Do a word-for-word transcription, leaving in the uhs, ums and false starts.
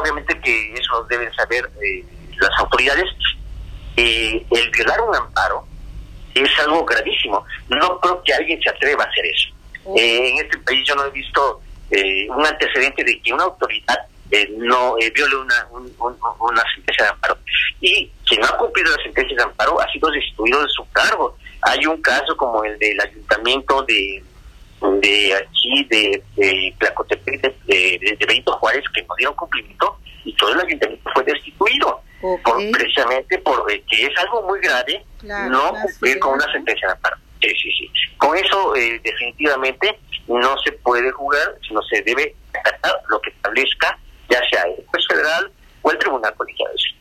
obviamente que eso deben saber eh, las autoridades. Eh, el violar un amparo es algo gravísimo. No creo que alguien se atreva a hacer eso. Uh. Eh, en este país yo no he visto eh, un antecedente de que una autoridad eh, no eh, viole una, un, un, una sentencia de amparo. Y quien no ha cumplido la sentencia de amparo ha sido destituido de su cargo. Hay un caso como el del ayuntamiento de de aquí, de, de Tlacotepec, de, de, de Benito Juárez, que no dieron cumplimiento y todo el ayuntamiento fue destituido. Okay. Por, precisamente porque es algo muy grave claro, no cumplir con una sentencia de amparo. Sí, sí, sí. Con eso eh, definitivamente no se puede jugar, sino se debe acatar lo que establezca ya sea el juez federal o el tribunal colegiado.